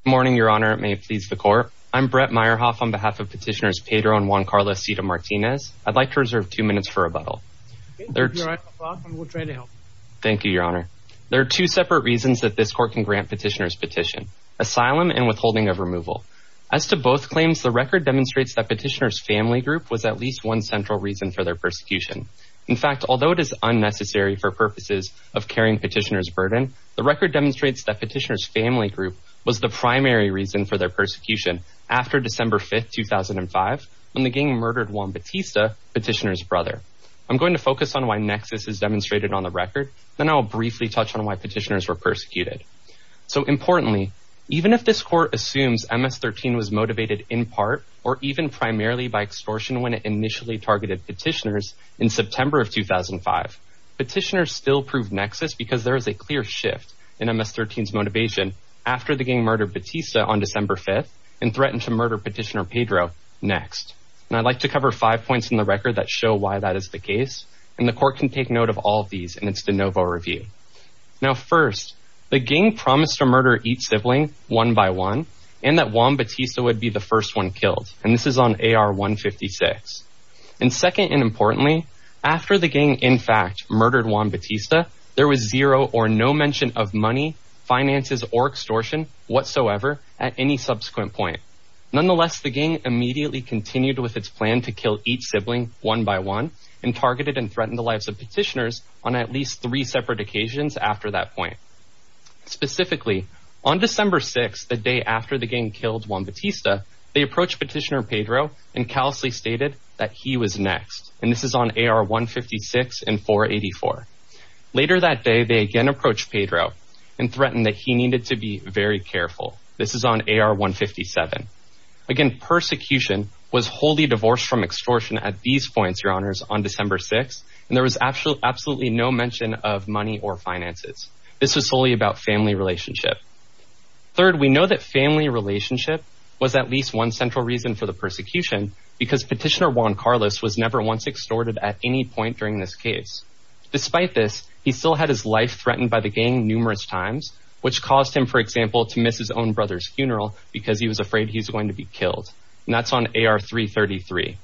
Good morning, Your Honor. May it please the Court. I'm Brett Meyerhoff on behalf of petitioners Pedro and Juan Carlos Cita Martinez. I'd like to reserve 2 minutes for rebuttal. Okay, keep your eye on the clock and we'll try to help. Thank you, Your Honor. There are two separate reasons that this Court can grant petitioners' petition: asylum and withholding of removal. As to both claims, the record demonstrates that petitioners' family group was at least one central reason for their persecution. In fact, although it is unnecessary for purposes of carrying petitioners' burden, the record demonstrates that petitioners' family group was the primary reason for their persecution after December 5th, 2005, when the gang murdered Juan Batista, petitioner's brother. I'm going to focus on why nexus is demonstrated on the record, then I'll briefly touch on why petitioners were persecuted. So importantly, even if this Court assumes MS-13 was motivated in part or even primarily by extortion when it initially targeted petitioners in September of 2005, petitioners still proved nexus because there is a clear shift in MS-13's motivation after the gang murdered Batista on December 5th and threatened to murder petitioner Pedro next. And I'd like to cover 5 points in the record that show why that is the case, and the Court can take note of all of these in its de novo review. Now first, the gang promised to murder each sibling one by one, and that Juan Batista would be the first one killed, and this is on AR 156. And second, and importantly, after the gang in fact murdered Juan Batista, there was zero or no mention of money, finances, or extortion whatsoever at any subsequent point. Nonetheless, the gang immediately continued with its plan to kill each sibling one by one and targeted and threatened the lives of petitioners on at least 3 separate occasions after that point. Specifically, on December 6th, the day after the gang killed Juan Batista, they approached petitioner Pedro and callously stated that he was next. And this is on AR 156 and 484. Later that day, they again approached Pedro and threatened that he needed to be very careful. This is on AR 157. Again, persecution was wholly divorced from extortion at these points, Your Honors, on December 6th, and there was absolutely no mention of money or finances. This was solely about family relationship. Third, we know that family relationship was at least one central reason for the persecution because petitioner Juan Carlos was never once extorted at any point during this case. Despite this, he still had his life threatened by the gang numerous times, which caused him, for example, to miss his own brother's funeral because he was afraid he was going to be killed. And that's on AR 333.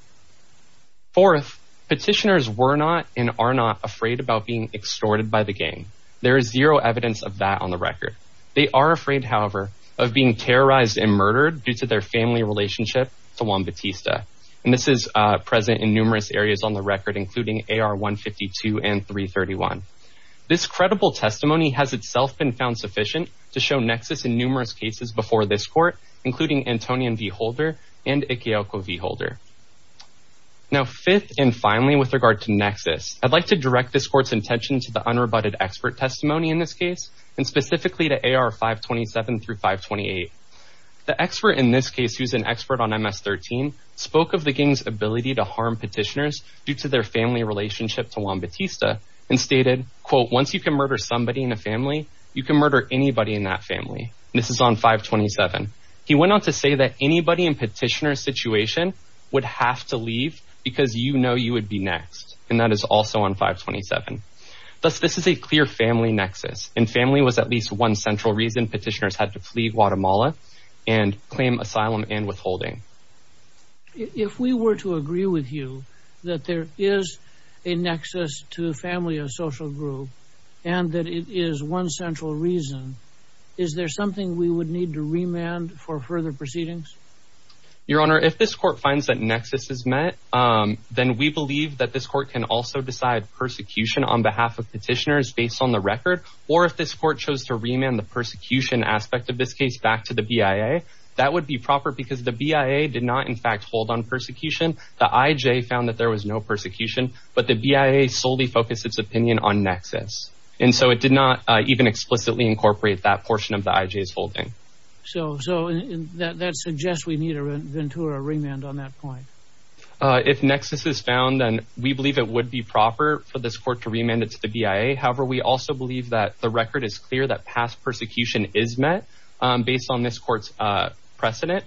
Fourth, petitioners were not and are not afraid about being extorted by the gang. There is zero evidence of that on the record. They are afraid, however, of being terrorized and murdered due to their family relationship to Juan Batista. And this is present in numerous areas on the record, including AR 152 and 331. This credible testimony has itself been found sufficient to show nexus in numerous cases before this Court, including Antonian v. Holder and Ikeoko v. Holder. Now, fifth and finally, with regard to nexus, I'd like to direct this Court's attention to the unrebutted expert testimony in this case, and specifically to AR 527 through 528. The expert in this case, who's an expert on MS-13, spoke of the gang's ability to harm petitioners due to their family relationship to Juan Batista, and stated, quote, "Once you can murder somebody in a family, you can murder anybody in that family." This is on 527. He went on to say that anybody in petitioner's situation would have to leave because you know you would be next. And that is also on 527. Thus, this is a clear family nexus, and family was at least one central reason petitioners had to flee Guatemala and claim asylum and withholding. If we were to agree with you that there is a nexus to family or social group and that it is one central reason, is there something we would need to remand for further proceedings? Your Honor, if this Court finds that nexus is met, then we believe that this Court can also decide persecution on behalf of petitioners based on the record, or if this Court chose to remand the persecution aspect of this case back to the BIA, that would be proper because the BIA did not in fact hold on persecution. The IJ found that there was no persecution, but the BIA solely focused its opinion on nexus. And so it did not even explicitly incorporate that portion of the IJ's holding. So that suggests we need a Ventura remand on that point. If nexus is found, then we believe it would be proper for this Court to remand it to the BIA. However, we also believe that the record is clear that past persecution is met based on this Court's precedent.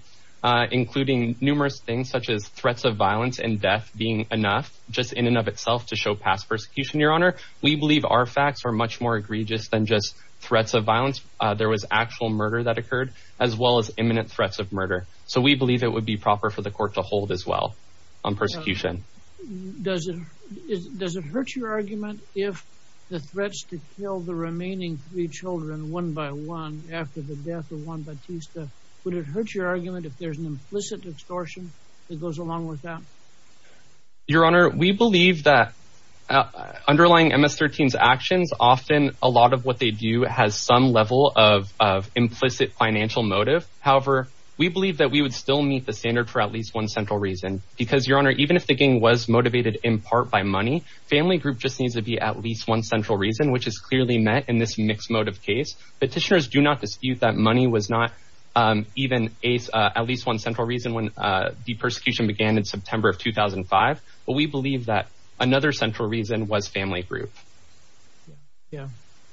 including numerous things such as threats of violence and death being enough just in and of itself to show past persecution, Your Honor. We believe our facts are much more egregious than just threats of violence. There was actual murder that occurred, as well as imminent threats of murder. So we believe it would be proper for the court to hold as well on persecution. Does it hurt your argument if the threats to kill the remaining 3 children one by one after the death of Juan Bautista, would it hurt your argument if there's an implicit extortion that goes along with that? Your Honor, we believe that underlying MS-13's actions, often a lot of what they do has some level of implicit financial motive. However, we believe that we would still meet the standard for at least one central reason. Because, Your Honor, even if the gang was motivated in part by money, family group just needs to be at least one central reason, which is clearly met in this mixed motive case. Petitioners do not dispute that money was not even at least one central reason when the persecution began in September of 2005. But we believe that another central reason was family group. Yeah.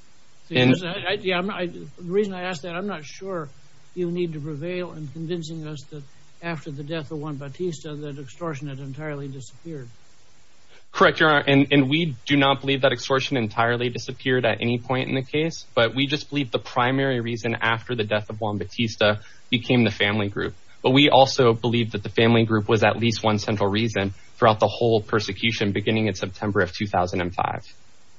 The reason I asked that, I'm not sure you need to prevail in convincing us that after the death of Juan Bautista, that extortion had entirely disappeared. Correct, Your Honor, and we do not believe that extortion entirely disappeared at any point in the case, but we just believe the primary reason after the death of Juan Bautista became the family group. But we also believe that the family group was at least one central reason throughout the whole persecution beginning in September of 2005.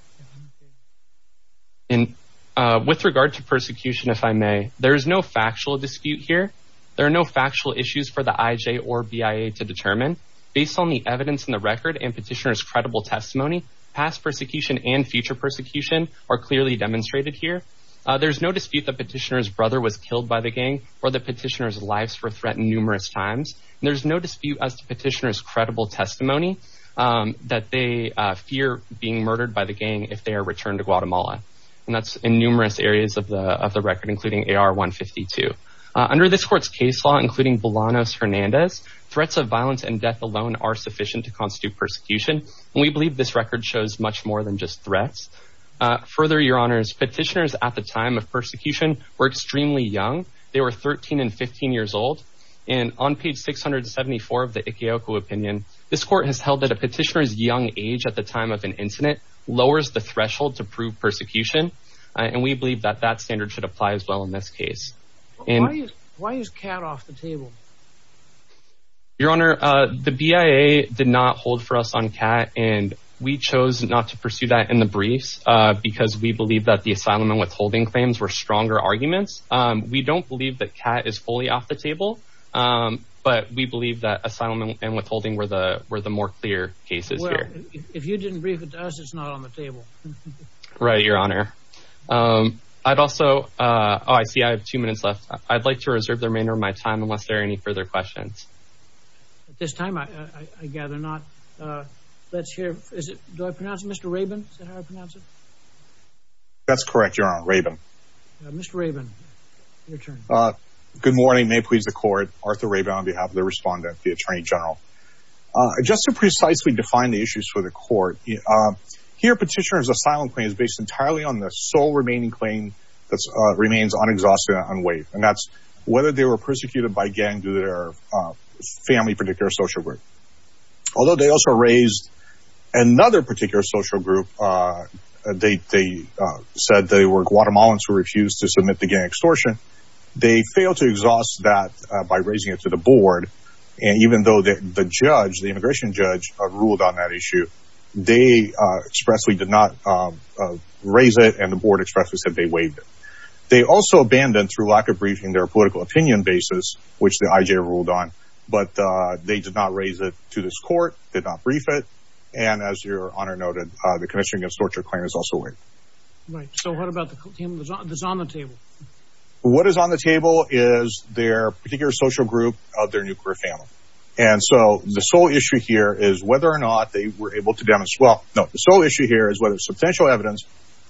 And with regard to persecution, if I may, there is no factual dispute here. There are no factual issues for the IJ or BIA to determine. Based on the evidence in the record and petitioner's credible testimony, past persecution and future persecution are clearly demonstrated here. There's no dispute that petitioner's brother was killed by the gang or that petitioner's lives were threatened numerous times. And there's no dispute as to petitioner's credible testimony that they fear being murdered by the gang if they are returned to Guatemala. And that's in numerous areas of the record, including AR 152. Under this court's case law, including Bolanos-Hernandez, threats of violence and death alone are sufficient to constitute persecution. And we believe this record shows much more than just threats. Further, Your Honors, petitioners at the time of persecution were extremely young. They were 13 and 15 years old. And on page 674 of the Ikeoku opinion, this court has held that a petitioner's young age at the time of an incident lowers the threshold to prove persecution. And we believe that that standard should apply as well in this case. Why is CAT off the table? Your Honor, the BIA did not hold for us on CAT, and we chose not to pursue that in the briefs because we believe that the asylum and withholding claims were stronger arguments. We don't believe that CAT is fully off the table, but we believe that asylum and withholding were the more clear cases here. If you didn't brief it to us, it's not on the table. Right, Your Honor. I'd also, I see I have 2 minutes left. I'd like to reserve the remainder of my time unless there are any further questions. At this time, I gather not. Let's hear, do I pronounce it Mr. Rabin? Is that how I pronounce it? That's correct, Your Honor, Rabin. Mr. Rabin, your turn. Good morning. May it please the court. Arthur Rabin on behalf of the respondent, the Attorney General. Just to precisely define the issues for the court, here petitioner's asylum claim is based entirely on the sole remaining claim that remains unexhausted and unwaived, and that's whether they were persecuted by gang due to their family particular social group. Although they also raised another particular social group, they said they were Guatemalans who refused to submit to gang extortion. They failed to exhaust that by raising it to the board, and even though the immigration judge ruled on that issue, they expressly did not raise it, and the board expressly said they waived it. They also abandoned, through lack of briefing, their political opinion basis, which the IJ ruled on, but they did not raise it to this court, did not brief it, and as Your Honor noted, the Convention Against Torture claim is also waived. Right. So what about the claim that's on the table? What is on the table is their particular social group of their nuclear family. And so the sole issue here is whether or not they were able to demonstrate, well, no, the sole issue here is whether substantial evidence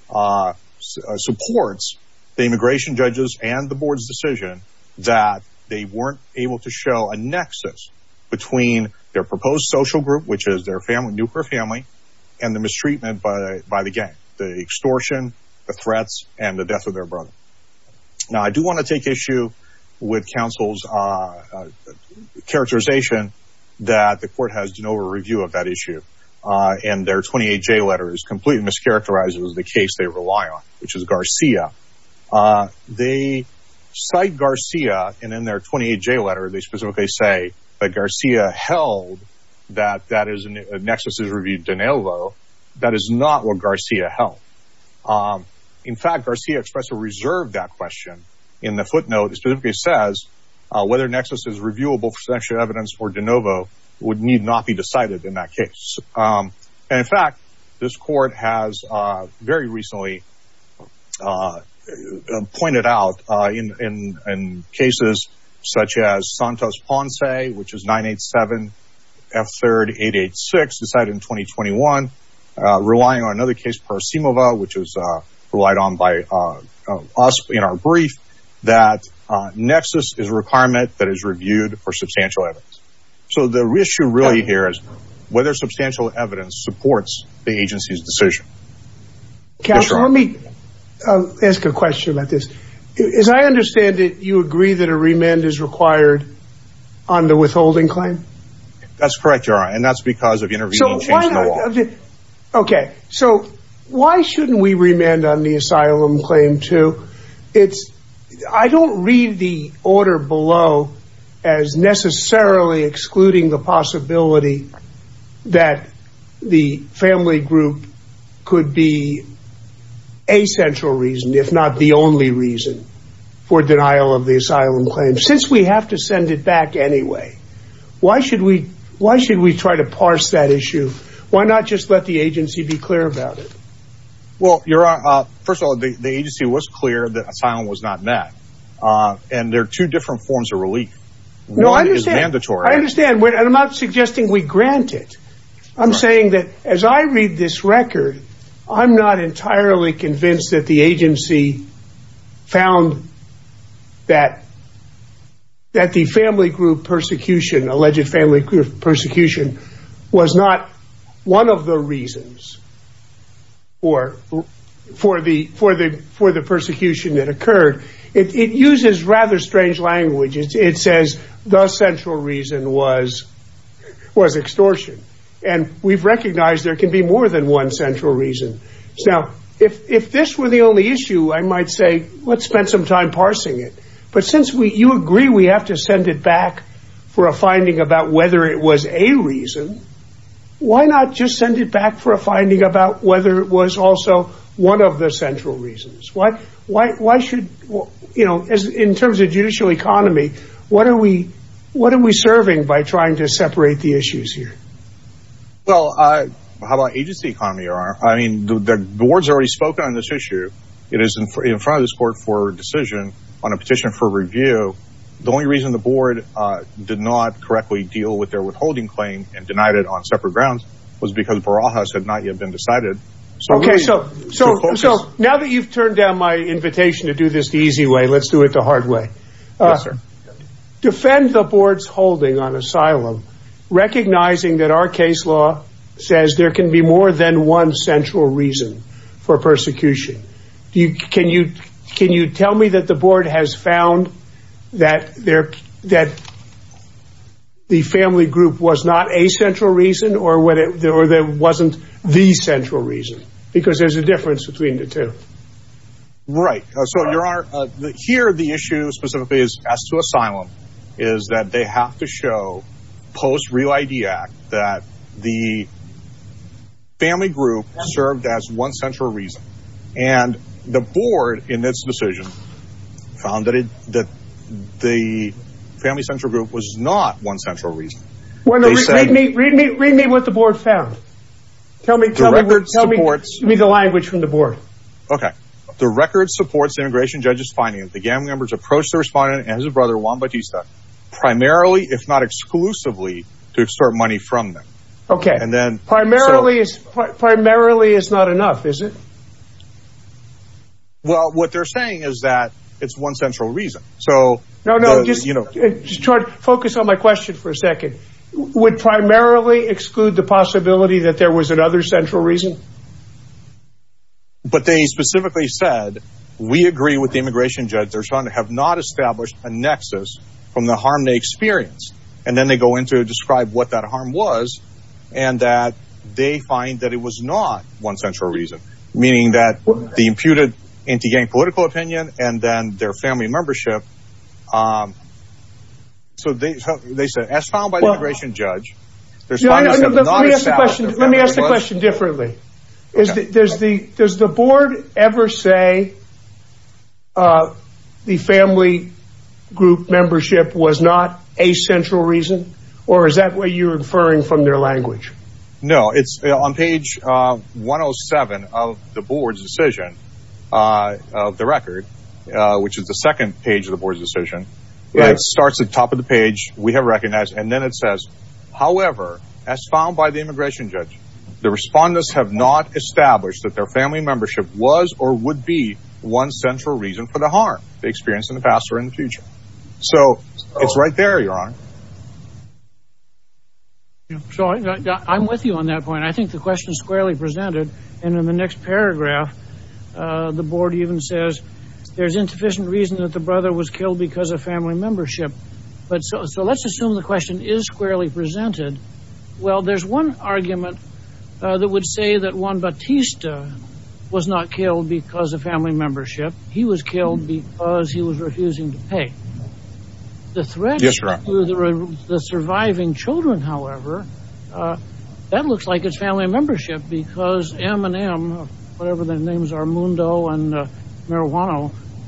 supports the immigration judges and the board's decision that they weren't able to show a nexus between their proposed social group, which is their family, nuclear family, and the mistreatment by the gang, the extortion, the threats, and the death of their brother. Now, I do want to take issue with counsel's characterization that the court has de novo review of that issue. And their 28J letter is completely mischaracterized as the case they rely on, which is Garcia. They cite Garcia, and in their 28J letter, they specifically say that Garcia held that is a nexus is reviewed de novo. That is not what Garcia held. In fact, Garcia expressly reserved that question. In the footnote, it specifically says whether nexus is reviewable for substantial evidence or de novo would need not be decided in that case. And in fact, this court has very recently pointed out in cases such as Santos Ponce, which is 987 F3rd 886, decided in 2021, relying on another case, Parasimova, which is relied on by us in our brief, that nexus is a requirement that is reviewed for substantial evidence. So the issue really here is whether substantial evidence supports the agency's decision. Counsel, let me ask a question about this. As I understand it, you agree that a remand is required on the withholding claim? That's correct, Your Honor, and that's because of intervening change in the law. Okay, so why shouldn't we remand on the asylum claim too? I don't read the order below as necessarily excluding the possibility that the family group could be a central reason, if not the only reason, for denial of the asylum claim. Since we have to send it back anyway, why should we try to parse that issue? Why not just let the agency be clear about it? Well, Your Honor, first of all, the agency was clear that asylum was not met. And there are two different forms of relief. One is mandatory. I understand. And I'm not suggesting we grant it. I'm saying that as I read this record, I'm not entirely convinced that the agency found that the family group persecution, alleged family group persecution, was not one of the reasons for the persecution that occurred. It uses rather strange language. It says the central reason was extortion. And we've recognized there can be more than one central reason. Now, if this were the only issue, I might say, let's spend some time parsing it. But since you agree we have to send it back for a finding about whether it was a reason, why not just send it back for a finding about whether it was also one of the central reasons? Why should, in terms of judicial economy, what are we serving by trying to separate the issues here? Well, how about agency economy, Your Honor? I mean, the board's already spoken on this issue. It is in front of this court for decision on a petition for review. The only reason the board did not correctly deal with their withholding claim and denied it on separate grounds was because Barajas had not yet been decided. So okay, so now that you've turned down my invitation to do this the easy way, let's do it the hard way. Yes, sir. Defend the board's holding on asylum, recognizing that our case law says there can be more than one central reason for persecution. Can you tell me that the board has found that the family group was not a central reason, or there wasn't the central reason? Because there's a difference between the two. Right. So, Your Honor, here the issue specifically is as to asylum is that they have to show post-Real ID Act that the family group served as one central reason. And the board, in its decision, found that the family central group was not one central reason. Well, no, read me what the board found. Tell me the language from the board. Okay. The record supports the immigration judge's finding that the gang members approached the respondent and his brother, Juan Bautista, primarily, if not exclusively, to extort money from them. Okay. And then primarily is not enough, is it? Well, what they're saying is that it's one central reason. So just try to focus on my question for a second. Would primarily exclude the possibility that there was another central reason? But they specifically said, we agree with the immigration judge. They're trying to have not established a nexus from the harm they experienced. And then they go into to describe what that harm was, and that they find that it was not one central reason, meaning that the imputed anti-gang political opinion and then their family membership. So they said, as found by the immigration judge, let me ask the question differently. Does the board ever say the family group membership was not a central reason, or is that what you're inferring from their language? No, it's on page 107 of the board's decision of the record, which is the second page of the board's decision. Right. It starts at the top of the page, we have recognized, and then it says, however, as found by the immigration judge, the respondents have not established that their family membership was or would be one central reason for the harm they experienced in the past or in the future. So it's right there, Your Honor. So I'm with you on that point. I think the question is squarely presented, and in the next paragraph, the board even says there's insufficient reason that the brother was killed because of family membership. But so let's assume the question is squarely presented. Well, there's one argument that would say that Juan Batista was not killed because of family membership. He was killed because he was refusing to pay. The threat to the surviving children, however, that looks like it's family membership, because M and M, whatever their names are, Mundo and Marijuano,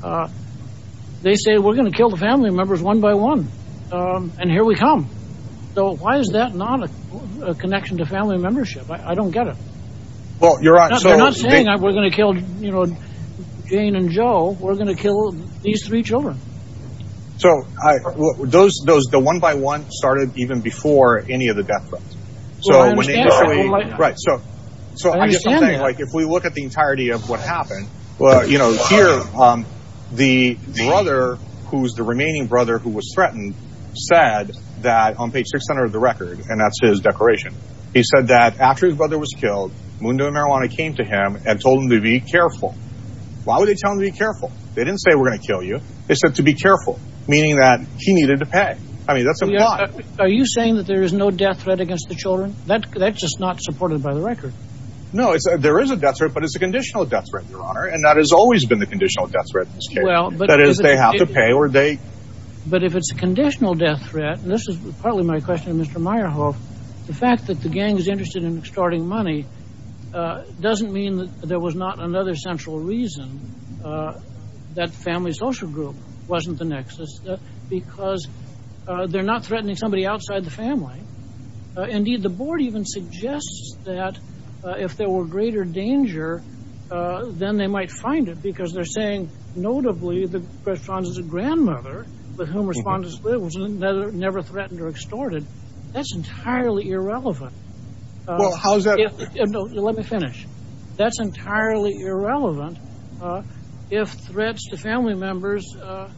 they say we're going to kill the family members one by one, and here we come. So why is that not a connection to family membership? I don't get it. Well, you're right. They're not saying we're going to kill, Jane and Joe. We're going to kill these three children. So the one by one started even before any of the death threats. So well, when they initially, right. So I guess I'm saying, like, if we look at the entirety of what happened, well, here, the brother, who's the remaining brother who was threatened, said that on page 600 of the record, and that's his declaration, he said that after his brother was killed, Mundo and Marijuana came to him and told him to be careful. Why would they tell him to be careful? They didn't say we're going to kill you. They said to be careful, meaning that he needed to pay. I mean, that's implied. Are you saying that there is no death threat against the children? That's just not supported by the record. No, there is a death threat, but it's a conditional death threat, Your Honor, and that has always been the conditional death threat in this case. Well, but that is, they have to pay or they... But if it's a conditional death threat, and this is partly my question to Mr. Meyerhoff, the fact that the gang is interested in extorting money doesn't mean that there was not another central reason that family social group wasn't the nexus, because they're not threatening somebody outside the family. Indeed, the board even suggests that if there were greater danger, then they might find it, because they're saying, notably, the respondent's grandmother, with whom respondents lived, was never threatened or extorted. That's entirely irrelevant. Well, how's that? No, let me finish. That's entirely irrelevant if threats to family members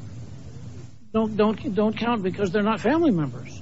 don't count because they're not family members.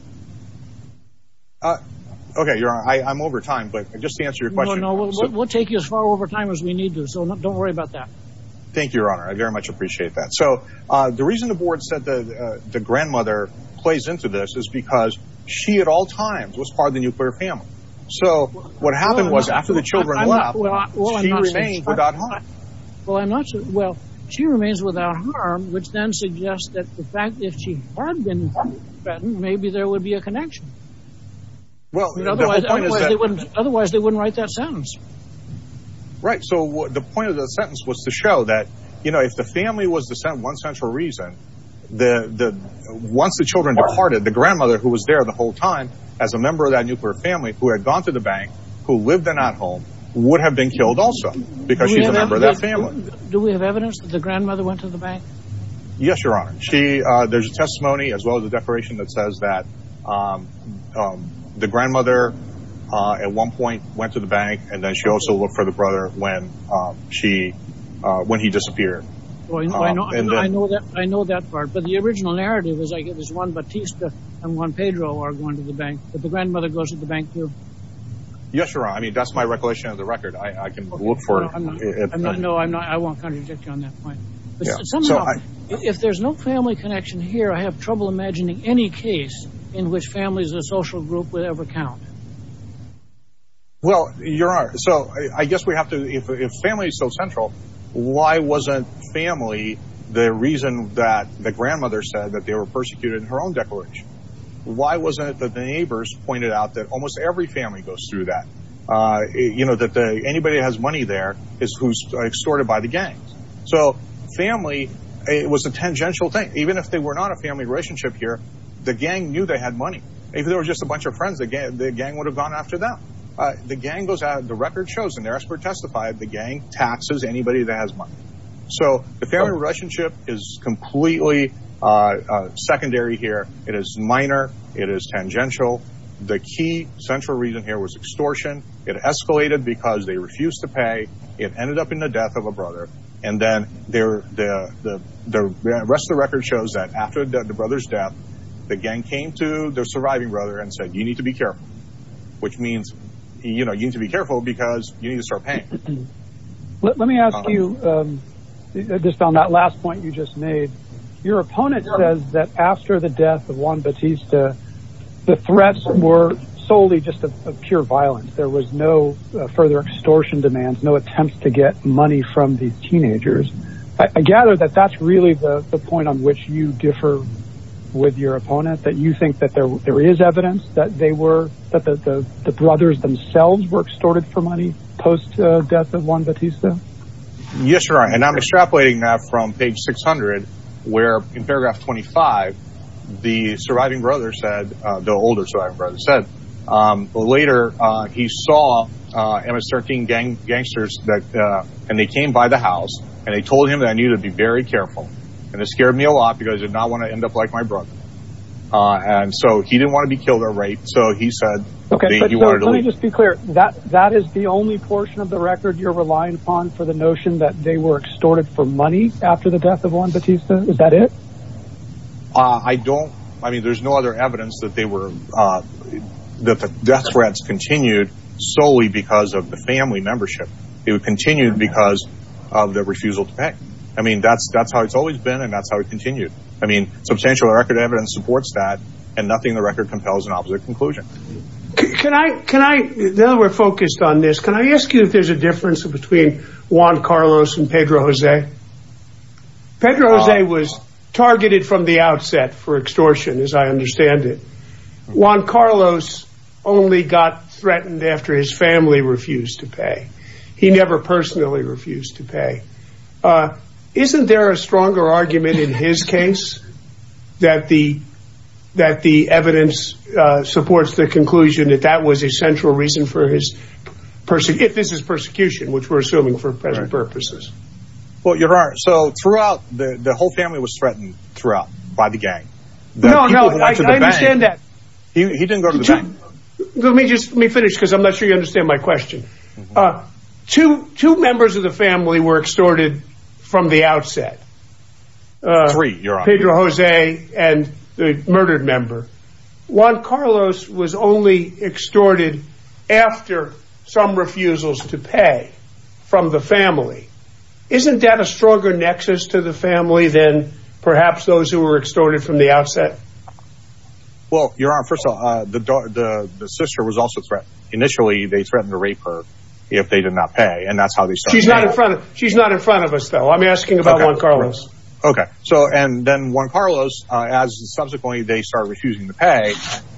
Okay, Your Honor, I'm over time, but just to answer your question. No, we'll take you as far over time as we need to, so don't worry about that. Thank you, Your Honor. I very much appreciate that. So the reason the board said the grandmother plays into this is because she at all times was part of the nuclear family. So what happened was after the children left, she remained without harm. Well, I'm not sure. Well, she remains without harm, which then suggests that the fact if she had been threatened, maybe there would be a connection. Well, otherwise they wouldn't write that sentence. Right. So the point of the sentence was to show that, if the family was the one central reason, once the children departed, the grandmother who was there the whole time as a member of that nuclear family who had gone to the bank, who lived in that home, would have been killed also because she's a member of that family. Do we have evidence that the grandmother went to the bank? Yes, Your Honor. There's a testimony as well as a declaration that says that the grandmother at one point went to the bank, and then she also looked for the brother when he disappeared. Well, I know that part, but the original narrative is like it was Juan Batista and Juan Pedro are going to the bank, but the grandmother goes to the bank too. Yes, Your Honor. I mean, that's my recollection of the record. I can look for it. I won't contradict you on that point. But somehow, if there's no family connection here, I have trouble imagining any case in which family as a social group would ever count? Well, Your Honor, so I guess we have to, if family is so central, why wasn't family the reason that the grandmother said that they were persecuted in her own declaration? Why wasn't it that the neighbors pointed out that almost every family goes through that? That anybody that has money there is who's extorted by the gangs. So family, it was a tangential thing. Even if they were not a family relationship here, the gang knew they had money. If there was just a bunch of friends, the gang would have gone after them. The gang goes out, the record shows, and their expert testified, the gang taxes anybody that has money. So the family relationship is completely secondary here. It is minor. It is tangential. The key central reason here was extortion. It escalated because they refused to pay. It ended up in the death of a brother. And then the rest of the record shows that after the brother's death, the gang came to the surviving brother and said, you need to be careful, which means, you need to be careful because you need to start paying. Let me ask you, just on that last point you just made, your opponent says that after the death of Juan Batista, the threats were solely just of pure violence. There was no further extortion demands, no attempts to get money from these teenagers. I gather that that's really the point on which you differ with your opponent, that you think that there is evidence that the brothers themselves were extorted for money post death of Juan Batista? Yes, Your Honor, and I'm extrapolating that from page 600, where in paragraph 25, the surviving brother said, the older surviving brother said, later he saw MS-13 gangsters and they came by the house and they told him that I needed to be very careful. And it scared me a lot because I did not want to end up like my brother. And so he didn't want to be killed or raped. So he said he wanted to leave. Let me just be clear. That is the only portion of the record you're relying upon for the notion that they were extorted for money after the death of Juan Batista? Is that it? There's no other evidence that they were, that the death threats continued solely because of the family membership. It continued because of the refusal to pay. That's how it's always been, and that's how it continued. Substantial record evidence supports that, and nothing in the record compels an opposite conclusion. Can I, now that we're focused on this, can I ask you if there's a difference between Juan Carlos and Pedro Jose? Pedro Jose was targeted from the outset for extortion, as I understand it. Juan Carlos only got threatened after his family refused to pay. He never personally refused to pay. Isn't there a stronger argument in his case that the evidence supports the conclusion that was a central reason for his if this is persecution, which we're assuming for present purposes? Well, Your Honor, so throughout, the whole family was threatened throughout by the gang. I understand that. He didn't go to the bank. Let me finish because I'm not sure you understand my question. Mm-hmm. Two members of the family were extorted from the outset. Three, Your Honor. Pedro Jose and the murdered member. Juan Carlos was only extorted after some refusals to pay from the family. Isn't that a stronger nexus to the family than perhaps those who were extorted from the outset? Well, Your Honor, first of all, the sister was also threatened. Initially, they threatened to rape her if they did not pay, and that's how they started. She's not in front of us, though. I'm asking about Juan Carlos. Okay. So, and then Juan Carlos, as subsequently they started refusing to pay,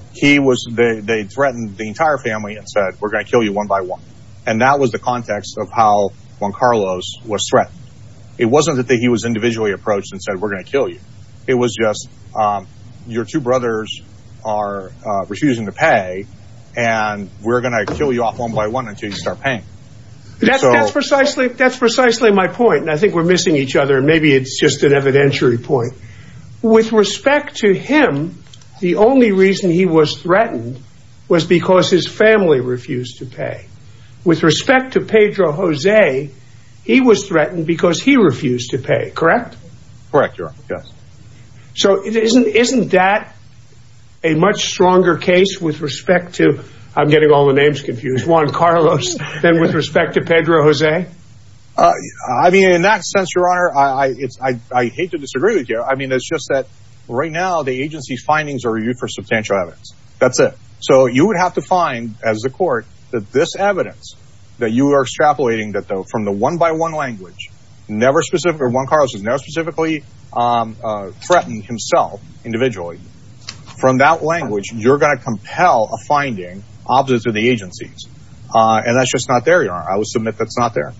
they threatened the entire family and said, "We're going to kill you one by one," and that was the context of how Juan Carlos was threatened. It wasn't that he was individually approached and said, "We're going to kill you." It was just, your two brothers are refusing to pay, and we're going to kill you off one by one until you start paying. That's precisely my point, and I think we're missing each other, and maybe it's just an evidentiary point. With respect to him, the only reason he was threatened was because his family refused to pay. With respect to Pedro Jose, he was threatened because he refused to pay, correct? Correct, Your Honor, yes. So isn't that a much stronger case with respect to, I'm getting all the names confused, Juan Carlos, than with respect to Pedro Jose? In that sense, Your Honor, I hate to disagree with you. It's just that right now the agency's findings are reviewed for substantial evidence. That's it. So you would have to find, as the court, that this evidence that you are extrapolating from the one-by-one language, Juan Carlos has never specifically threatened himself individually. From that language, you're going to compel a finding opposite to the agency's. And that's just not there, Your Honor. I would submit that's not there.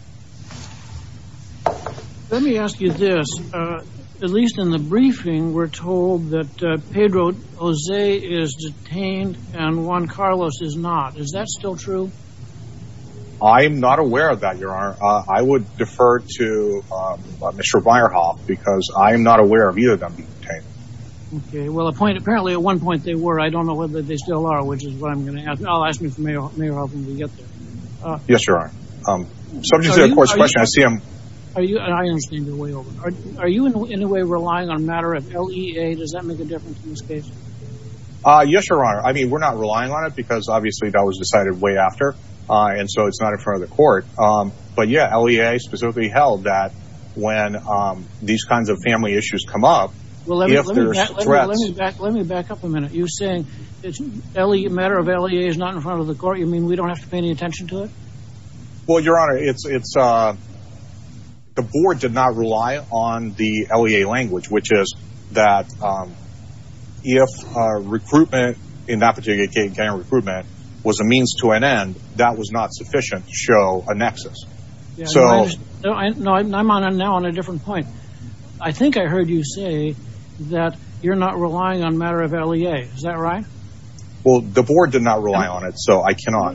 Let me ask you this. At least in the briefing, we're told that Pedro Jose is detained and Juan Carlos is not. Is that still true? I'm not aware of that, Your Honor. I would defer to Mr. Meyerhoff because I am not aware of either of them being detained. Okay. Well, apparently at one point they were. I don't know whether they still are, which is what I'm going to ask. I'll ask Mr. Meyerhoff when we get there. Yes, Your Honor. Subject to the court's question, I see him. I understand you're way over. Are you in any way relying on a matter of LEA? Does that make a difference in this case? Yes, Your Honor. I mean, we're not relying on it because obviously that was decided way after. And so it's not in front of the court. But yeah, LEA specifically held that when these kinds of family issues come up, let me back up a minute. You're saying it's a matter of LEA is not in front of the court? You mean we don't have to pay any attention to it? Well, Your Honor, it's the board did not rely on the LEA language, which is that if recruitment in that particular case, gang recruitment, was a means to an end, that was not sufficient to show a nexus. Yeah, I'm on a different point. I think I heard you say that you're not relying on matter of LEA. Is that right? Well, the board did not rely on it, so I cannot.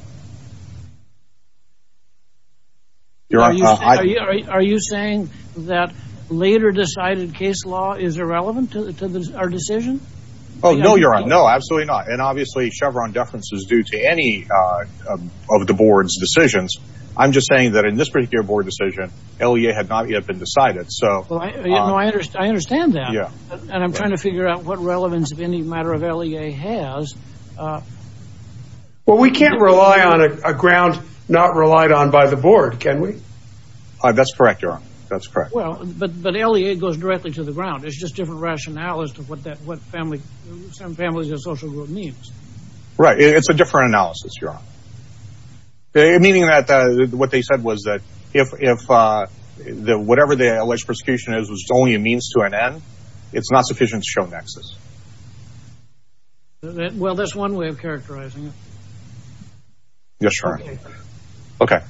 Are you saying that later decided case law is irrelevant to our decision? Oh, no, Your Honor. No, absolutely not. And obviously, Chevron deference is due to any of the board's decisions. I'm just saying that in this particular board decision, LEA had not yet been decided. So, I understand that. Yeah. And I'm trying to figure out what relevance, if any, matter of LEA has. Well, we can't rely on a ground not relied on by the board, can we? That's correct, Your Honor. That's correct. Well, but LEA goes directly to the ground. It's just different rationale as to what some families and social group means. Right. It's a different analysis, Your Honor. Meaning that what they said was that if whatever the alleged persecution is was only a means to an end, it's not sufficient to show nexus. Well, that's one way of characterizing it. Yes, Your Honor. Okay.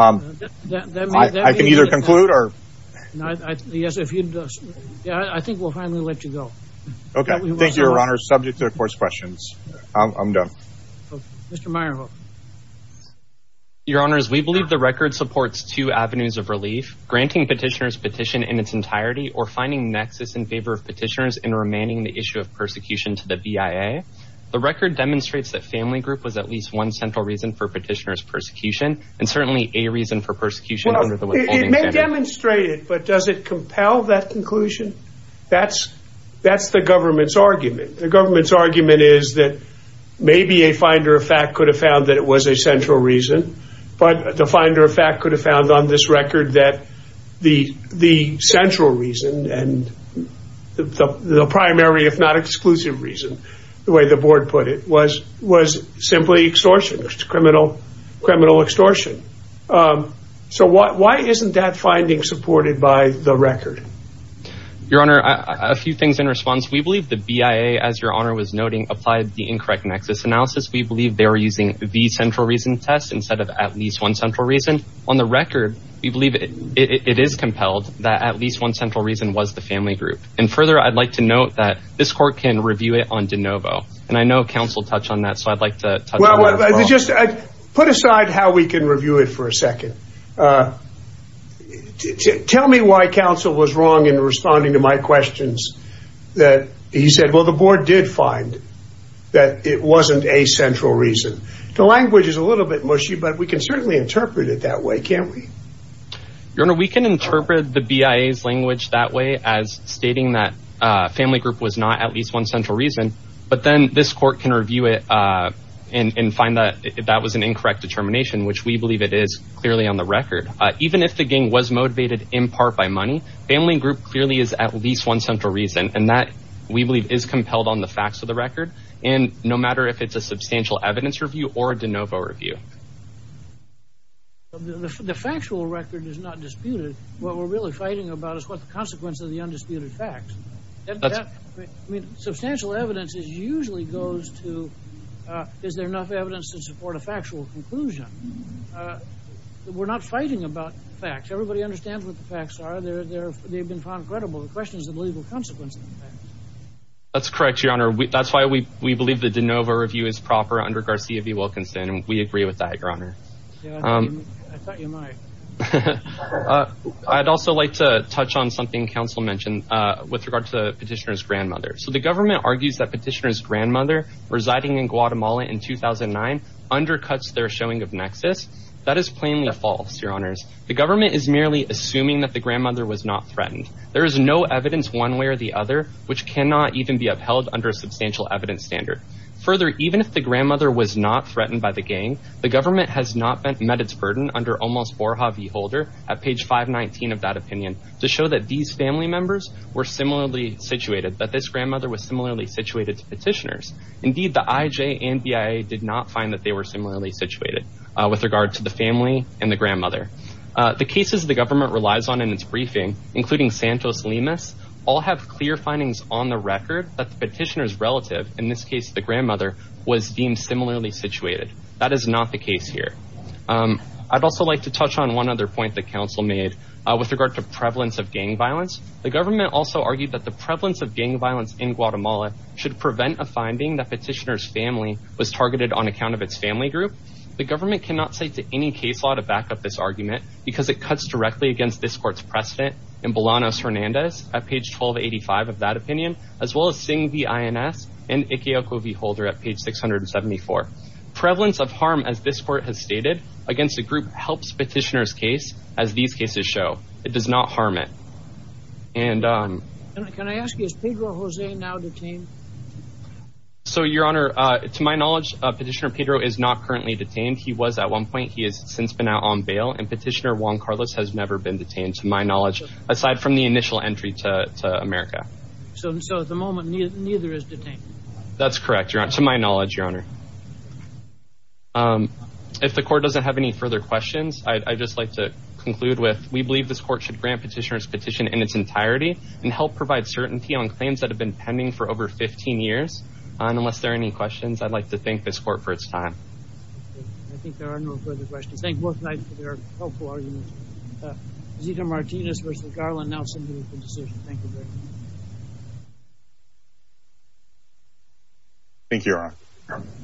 I can either conclude or... Yes, if you'd... Yeah, I think we'll finally let you go. Okay. Thank you, Your Honor. Subject to the court's questions. I'm done. Okay. Mr. Meyerhoff. Your Honors, we believe the record supports two avenues of relief: granting petitioner's petition in its entirety or finding nexus in favor of petitioners and remanding the issue of persecution to the BIA. The record demonstrates that family group was at least one central reason for petitioner's persecution, and certainly a reason for persecution under the withholding standard. It may demonstrate it, but does it compel that conclusion? That's the government's argument. The government's argument is that maybe a finder of fact could have found that it was a central reason, but the finder of fact could have found on this record that the central reason and the primary, if not exclusive reason, the way the board put it, was simply extortion, criminal extortion. So why isn't that finding supported by the record? Your Honor, a few things in response. We believe the BIA, as Your Honor was noting, applied the incorrect nexus analysis. We believe they were using the central reason test instead of at least one central reason. On the record, we believe it is compelled that at least one central reason was the family group. And further, I'd like to note that this court can review it on de novo. And I know counsel touched on that, so I'd like to touch on that as well. Just put aside how we can review it for a second. Tell me why counsel was wrong in responding to my questions. That he said, well, the board did find that it wasn't a central reason. The language is a little bit mushy, but we can certainly interpret it that way, can't we? Your Honor, we can interpret the BIA's language that way as stating that family group was not at least one central reason, but then this court can review it and find that that was an incorrect determination, which we believe it is clearly on the record. Even if the gang was motivated in part by money, family group clearly is at least one central reason, and that we believe is compelled on the facts of the record, and no matter if it's a substantial evidence review or a de novo review. The factual record is not disputed. What we're really fighting about is what the consequence of the undisputed facts. Substantial evidence usually goes to, is there enough evidence to support a factual conclusion? We're not fighting about facts. Everybody understands what the facts are. They've been found credible. The question is the legal consequence of the facts. That's correct, Your Honor. That's why we believe the de novo review is proper under Garcia v. Wilkinson, and we agree with that, Your Honor. Yeah, I thought you might. I'd also like to touch on something counsel mentioned with regard to the petitioner's grandmother. So the government argues that petitioner's grandmother residing in Guatemala in 2009 undercuts their showing of nexus. That is plainly false, Your Honors. The government is merely assuming that the grandmother was not threatened. There is no evidence one way or the other, which cannot even be upheld under a substantial evidence standard. Further, even if the grandmother was not threatened by the gang, the government has not met its burden under Olmos Borja v. Holder at page 519 of that opinion to show that these family members were similarly situated, that this grandmother was similarly situated to petitioners. Indeed, the IJ and BIA did not find that they were similarly situated with regard to the family and the grandmother. The cases the government relies on in its briefing, including Santos Limas, all have clear findings on the record that the petitioner's relative, in this case the grandmother, was deemed similarly situated. That is not the case here. I'd also like to touch on one other point that counsel made with regard to prevalence of gang violence. The government also argued that the prevalence of gang violence in Guatemala should prevent a finding that petitioner's family was targeted on account of its family group. The government cannot cite to any case law to back up this argument because it cuts directly against this court's precedent in Bolanos-Hernandez at page 1285 of that opinion, as well as Singh v. INS and Ikeoko v. Holder at page 674. Prevalence of harm, as this court has stated, against a group helps petitioner's case, as these cases show. It does not harm it. And Can I ask you, is Pedro Jose now detained? So, Your Honor, to my knowledge, Petitioner Pedro is not currently detained. He was at one point. He has since been out on bail, and Petitioner Juan Carlos has never been detained, to my knowledge, aside from the initial entry to America. So at the moment, neither is detained? That's correct, Your Honor, to my knowledge, Your Honor. If the court doesn't have any further questions, I'd just like to conclude with, we believe this court should grant petitioner's petition in its entirety and help provide certainty on claims that have been pending for over 15 years. And unless there are any questions, I'd like to thank this court for its time. I think there are no further questions. Thank both sides for their helpful arguments. Zita Martinez versus Garland now submitted for decision. Thank you very much. Thank you, Your Honor.